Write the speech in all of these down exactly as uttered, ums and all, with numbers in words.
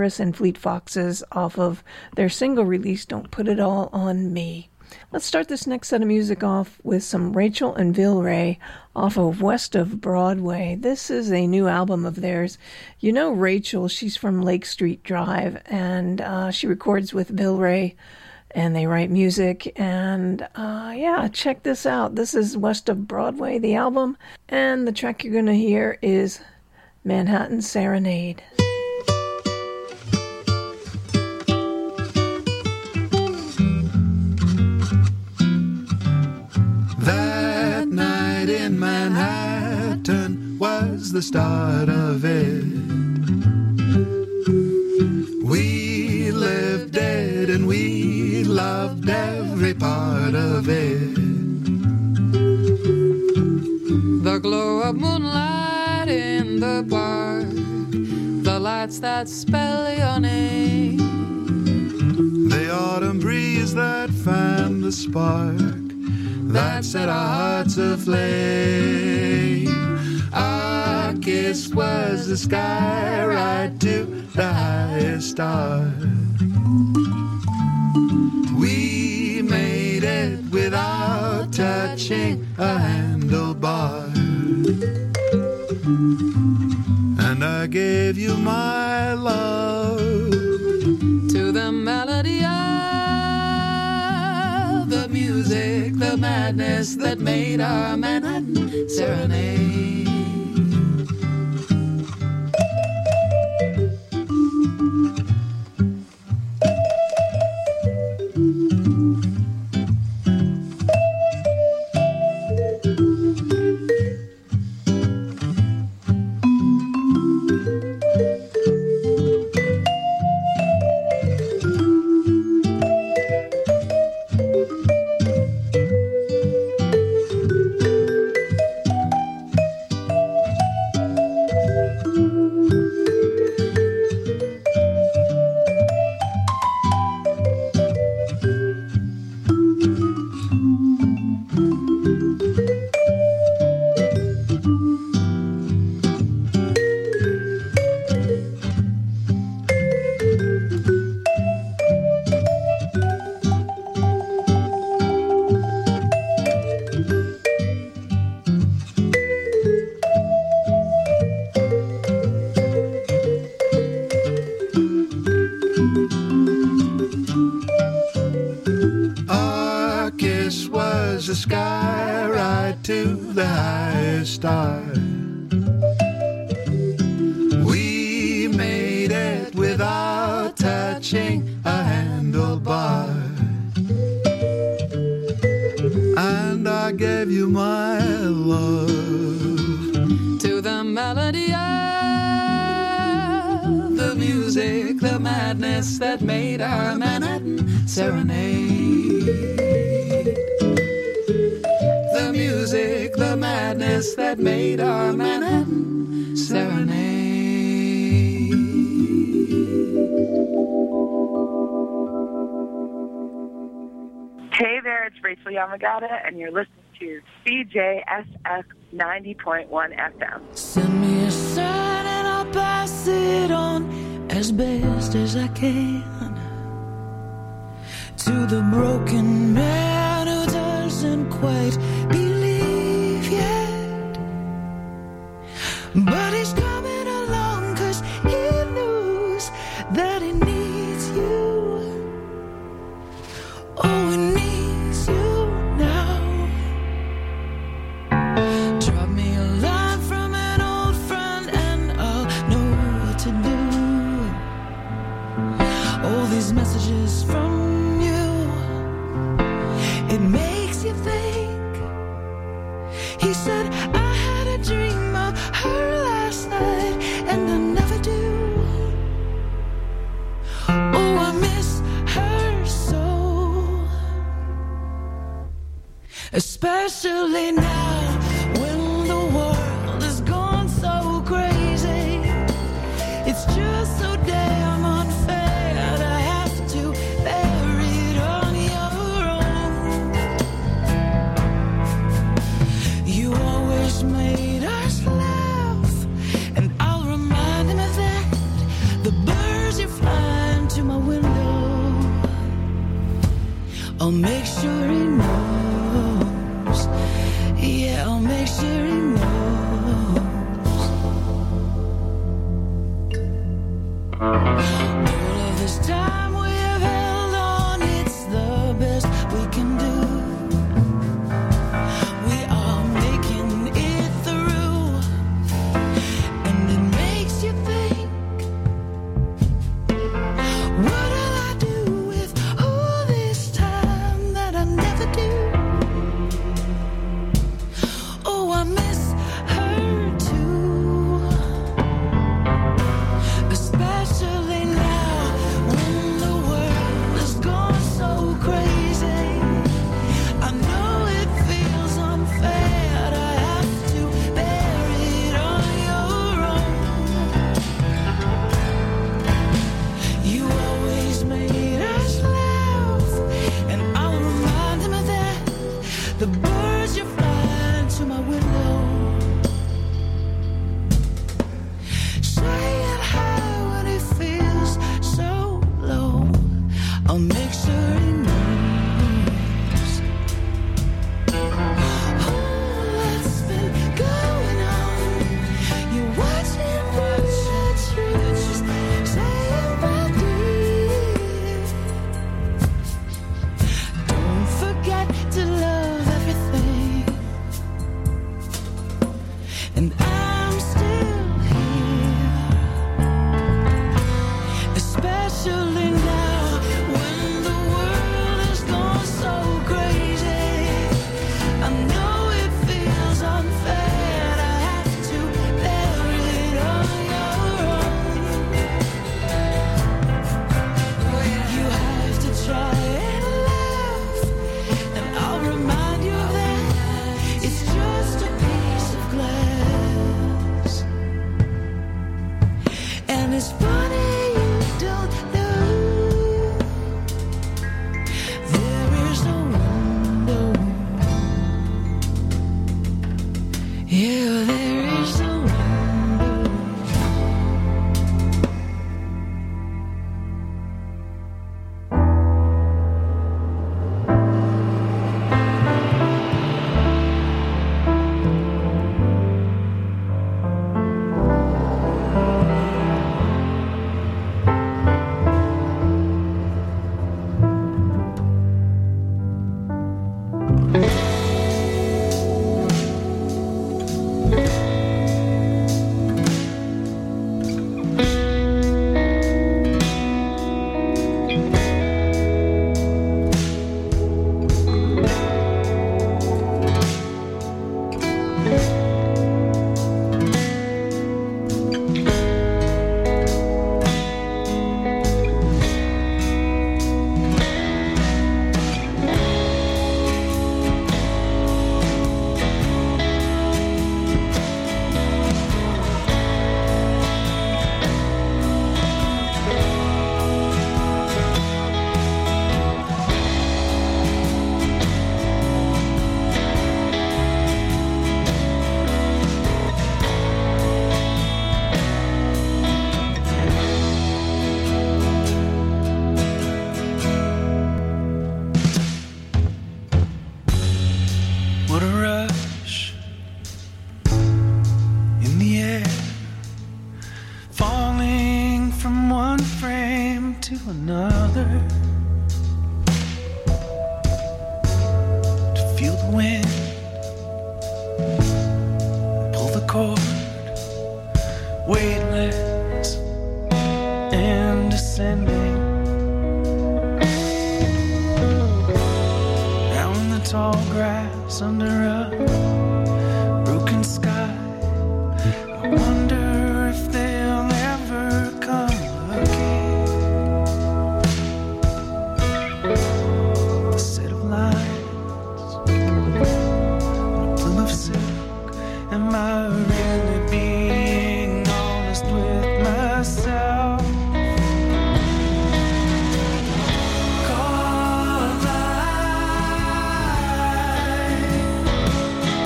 and Fleet Foxes off of their single release, Don't Put It All on Me. Let's start this next set of music off with some Rachel and Bill Ray off of West of Broadway. This is a new album of theirs. You know Rachel, she's from Lake Street Drive, and uh, she records with Bill Ray, and they write music. And uh, yeah, check this out. This is West of Broadway, the album, and the track you're going to hear is Manhattan Serenade. That night in Manhattan was the start of it. We lived it and we loved every part of it. The glow of moonlight in the park, the lights that spell your name, the autumn breeze that fanned the spark that set our hearts aflame. Our kiss was the sky right to the highest star. We made it without touching a handlebar. And I gave you my love to the melody of the music, the madness that made our Manhattan Serenade. That made our Manhattan Serenade. The music, the madness that made our Manhattan Serenade. Hey there, it's Rachel Yamagata, and you're listening to C J S F ninety point one F M. Send me a sign and I'll pass it on as best as I can to the broken man who doesn't quite believe yet, but he's coming along 'cause he knows that he needs you. Oh, he needs you now. Drop me a line from an old friend and I'll know what to do. All these messages from you, it makes you think. He said, I had a dream of her last night, and I never do. Oh, I miss her so, especially now when the world has gone so crazy. It's just so damn unfair. Made us laugh, and I'll remind him of that. The birds you I'll make sure he knows. Yeah, I'll make sure he knows. All of this time we have held on, it's the best we can do. We are making it through, and it makes you think, what'll I do with all this time that I never do? Oh, I miss her too, especially now when the world has gone so crazy. I know it feels unfair to have to bear it on your own. You always made us laugh, and I'll remind him of that. The birds you fly to my window, say it high when it feels so low. I'll make sure he knows. Oh, what's been going on? You're watching the truth, saying my dear. Don't forget to love everything. And I'm still here, especially now when the world has gone so crazy. I know it feels unfair to have to bear it on your own. You have to try and laugh, and I'll remind you of that. It's just a piece of glass, and it's funny you don't know there is no window. Yeah, there is no window. What a rush in the air, falling from one frame to another, to feel the wind pull the cord, weightless and descending. Down in the tall grass under a broken sky, I wonder if they'll ever come again. The set of lines on a plume of silk. Am I really being honest with myself? Caught alive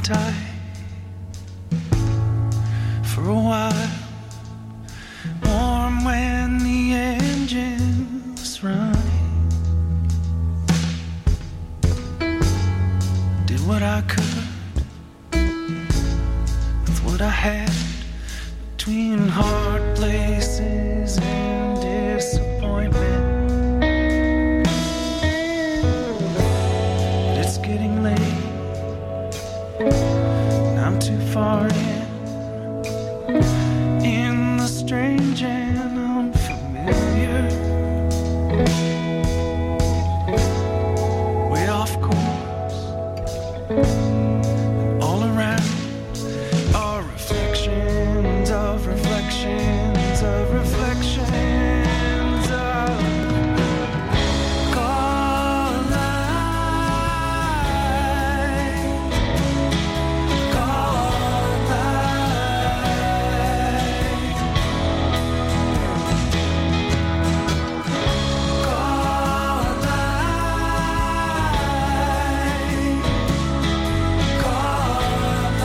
tight for a while, warm when the engines run. Did what I could with what I had, between hard places and disappointment. But it's getting late, and I'm too far in, in the strange and unfamiliar, way off course, and all around are reflections of reflections of reflections of God light, God light, God light, God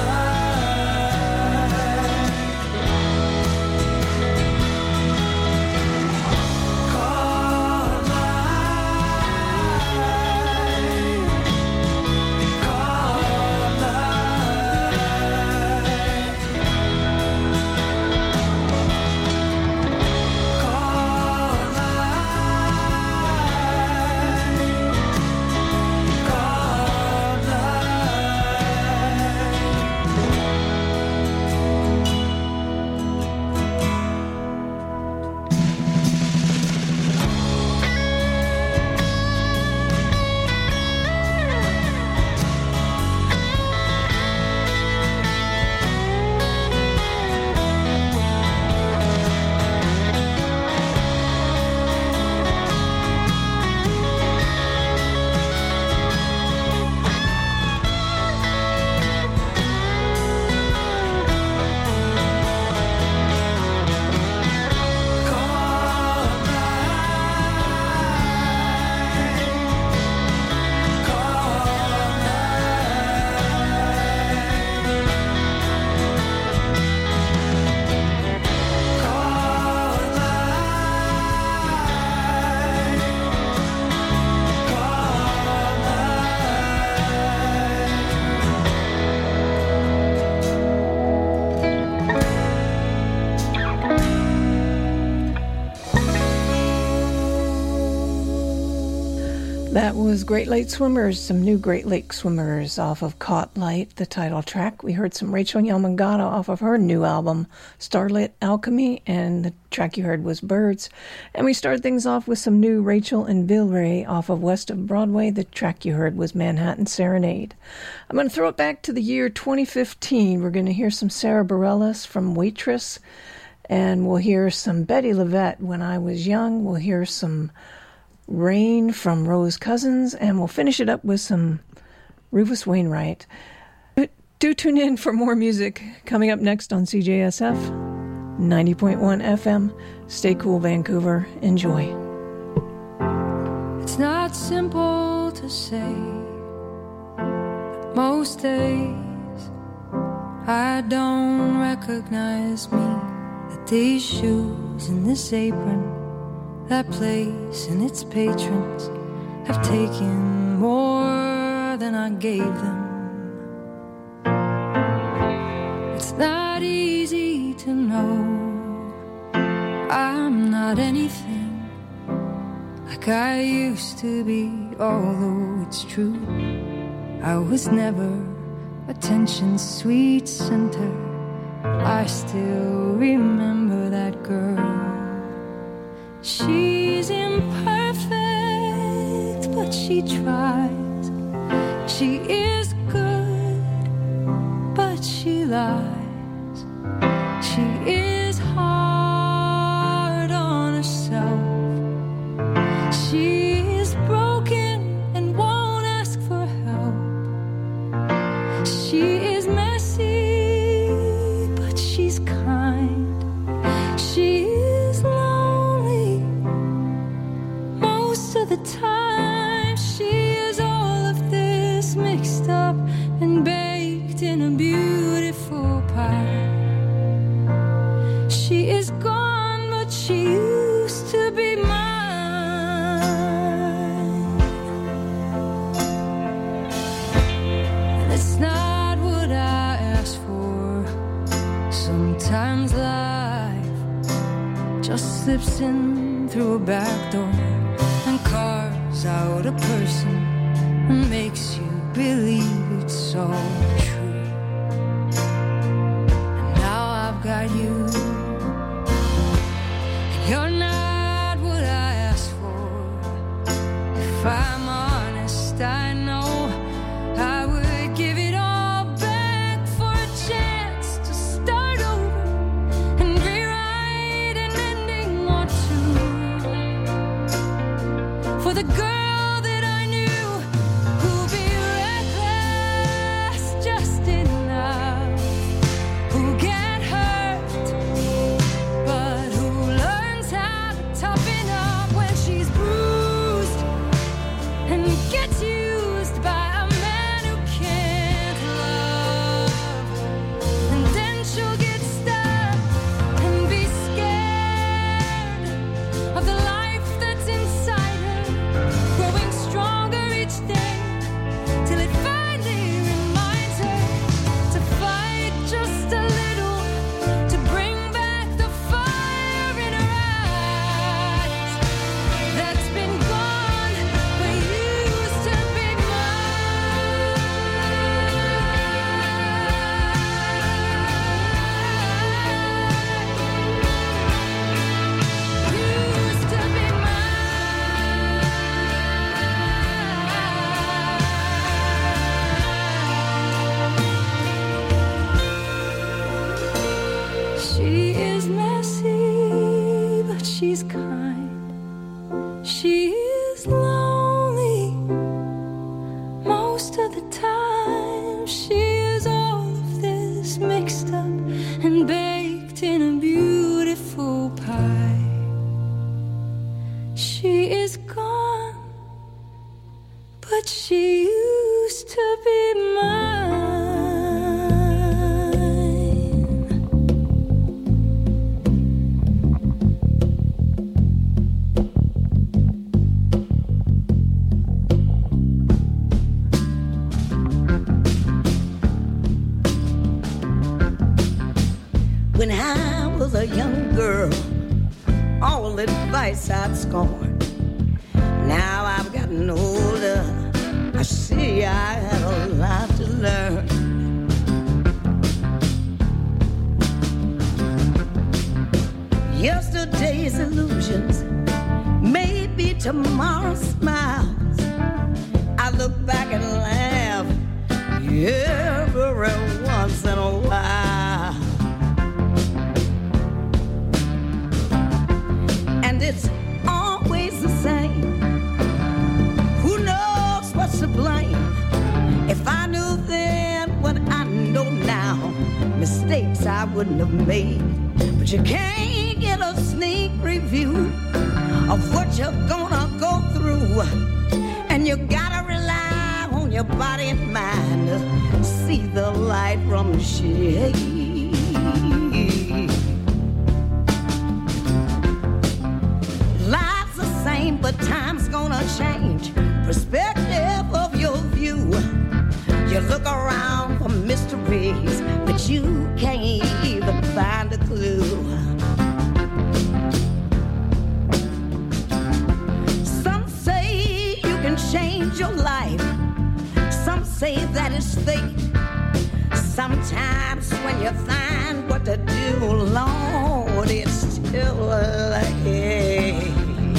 That was Great Lake Swimmers, some new Great Lake Swimmers off of Caught Light, the title track. We heard some Rachel Yamagata off of her new album, Starlit Alchemy, and the track you heard was Birds. And we started things off with some new Rachel and Bill Ray off of West of Broadway. The track you heard was Manhattan Serenade. I'm going to throw it back to the year twenty fifteen. We're going to hear some Sarah Bareilles from Waitress, and we'll hear some Betty Levette, When I Was Young. We'll hear some Rain from Rose Cousins, and we'll finish it up with some Rufus Wainwright. Do tune in for more music coming up next on C J S F ninety point one F M. Stay cool, Vancouver. Enjoy. It's not simple to say, but most days I don't recognize me, that these shoes and this apron, that place and its patrons have taken more than I gave them. It's not easy to know I'm not anything like I used to be, although it's true I was never attention's sweet center. I still remember that girl. She's imperfect, but she tries. She is good, but she lies. She is hard on herself. She is broken and won't ask for help. She is messy, but she's kind. She is lonely most of the time. She is all of this mixed up and baked in slips in through a back door and carves out a person and makes you believe it's so true. And now I've got you, and you're not what I asked for. If I'm honest, I know I would give it all back for a chance to start over and rewrite an ending or two for the girl I'd scorn. Now I've gotten older, I see I had a lot to learn. Yesterday's illusions, maybe tomorrow's smiles. I look back and laugh every once in a while. And it's always the same. Who knows what's to blame? If I knew then what I know now, mistakes I wouldn't have made. But you can't get a sneak preview of what you're gonna go through. And you gotta rely on your body and mind to see the light from the shade. But time's gonna change perspective of your view. You look around for mysteries, but you can't even find a clue. Some say you can change your life. Some say that it's fate. Sometimes when you find what to do, Lord, it's still late.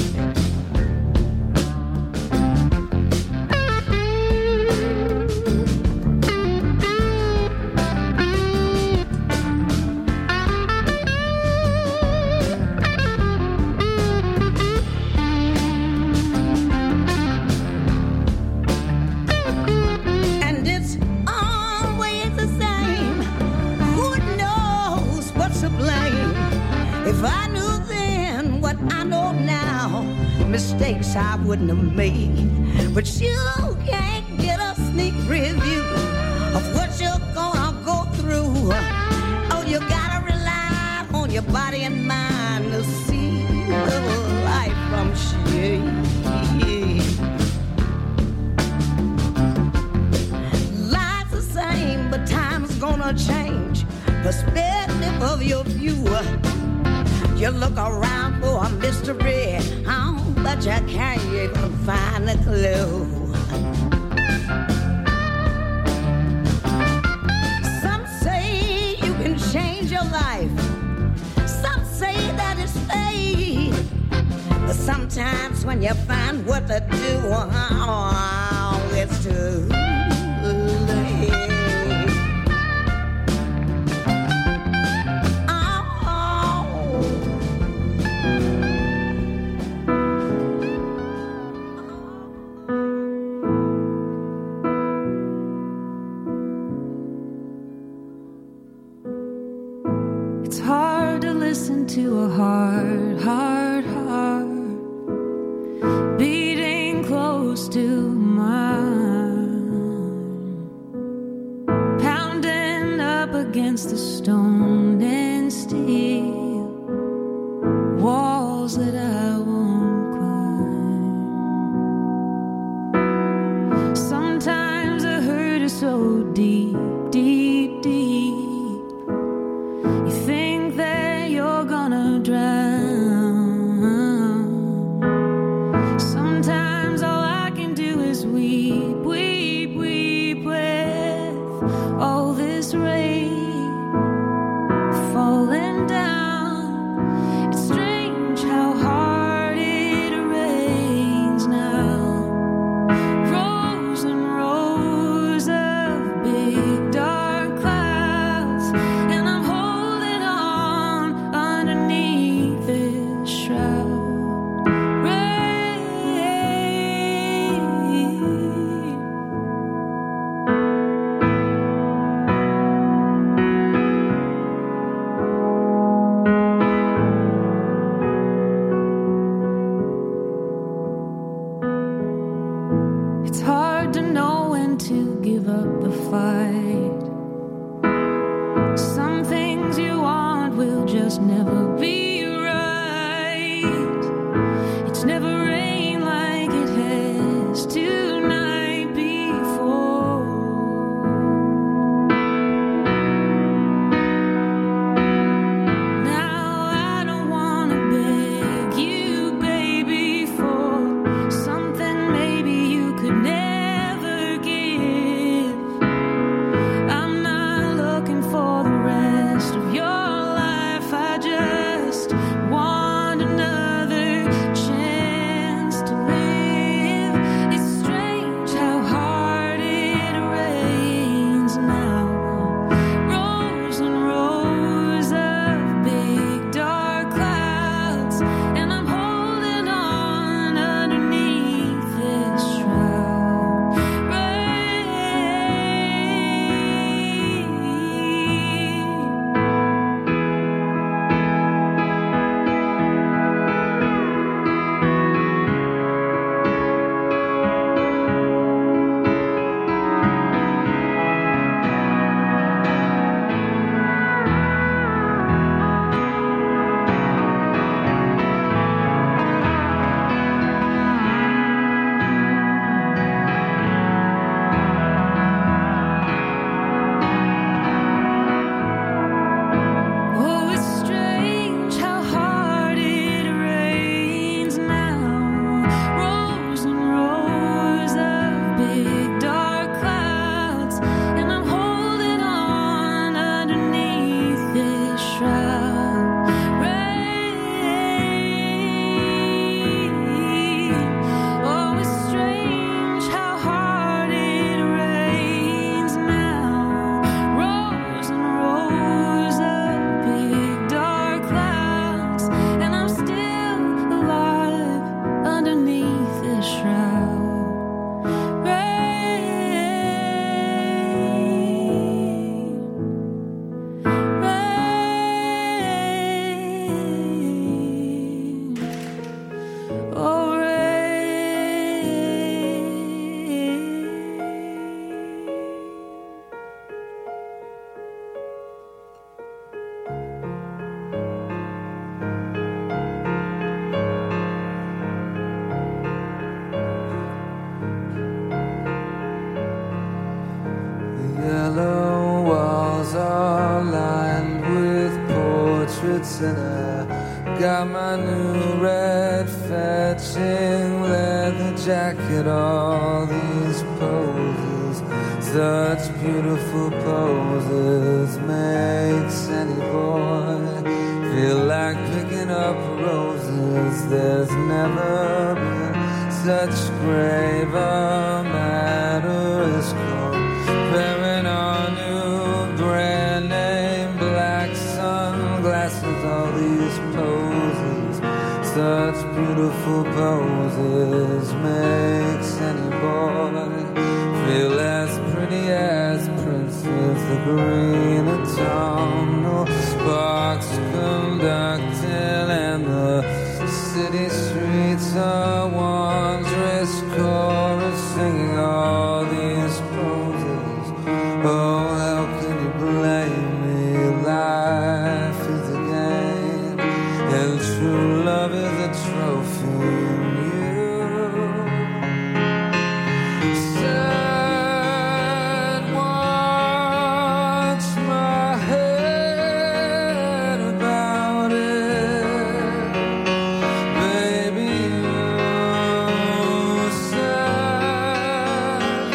Mistakes I wouldn't have made, but you can't get a sneak preview of what you're gonna go through. Oh, you gotta rely on your body and mind to see the light from shade. Life's the same, but time's gonna change perspective of your view. You look around for a mystery, oh, but you can't even find a clue. Some say you can change your life. Some say that it's fate. But sometimes when you find what to do, oh, it's too late. To a heart, heart, heart beating close to mine, pounding up against the stone and steel walls that I won't climb. Sometimes the hurt is so deep, deep, deep. You think that you're gonna drown. Sometimes all I can do is weep, weep, weep with all this rain falling down. It's strange how hard it rains now. Rows and rows of big dark clouds, and I'm holding on underneath this shroud. It's hard to know when to give up the fight. Some things you want will just never be right. It's never rained like it has tonight before. Now I don't wanna beg you, baby, for something maybe you could never give. I'm not looking for the rest of your life. I just want another chance to live. It's strange how hard it rains now. Rows and rows of big dark clouds, and I'm holding on underneath this shroud. Rain. Oh, it's strange how hard it rains now. Rows and rows of big dark clouds, and I'm holding on underneath this shroud. Rain. Oh, it's strange how hard it rains now. Rows and rows of big dark clouds, and I'm still alive underneath this shroud. Rain. Rain. Oh, Yellow walls are lined with portraits in a got my new red fetching leather jacket, all these poses, such beautiful poses, makes any boy feel like picking up roses. There's never been such graver matter as comparing our new brand name black sunglasses, all these poses, such beautiful poses, makes any boy feel as pretty as Princess. The green autumnal sparks conducting, and the city streets are wondrous chorus singing all these poses. Oh, how can you blame me? Life is a game, and true love is a trophy in you. Said once my head about it, baby, you said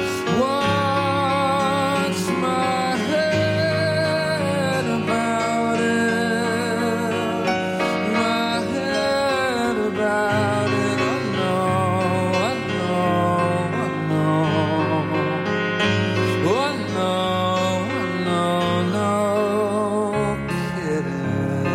once my head about it, my head about it. I know, I know, I know. Oh, no, no, no kidding.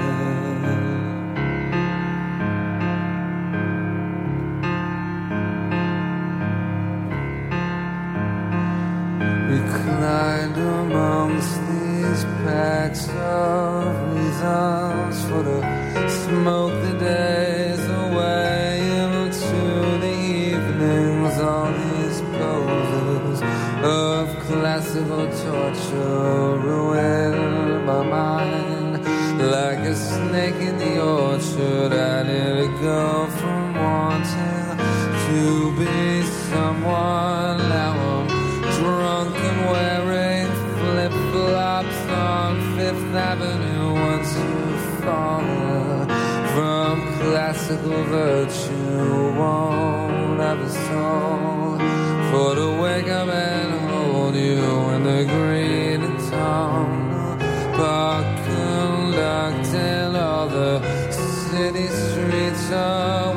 Reclined amongst these packs of reasons for to smoke the days away into the evenings. All these poses of classical torture ruin my mind like a snake in the orchard. I did go from wanting to be someone. Now I'm drunk and wearing flip-flops on Fifth Avenue. Once you've fallen from classical virtue, won't have a soul for to wake up and hold you in the green autumnal park, conducting all the city streets are